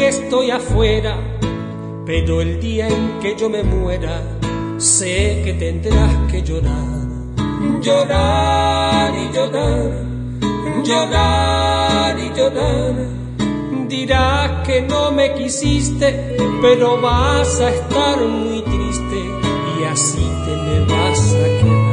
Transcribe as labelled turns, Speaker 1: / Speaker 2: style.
Speaker 1: estoy afuera, pero el día en que yo me muera, sé que tendrás que llorar. Llorar y llorar, llorar y llorar. Dirás que no me quisiste, pero vas a estar muy triste y así te me vas a quedar.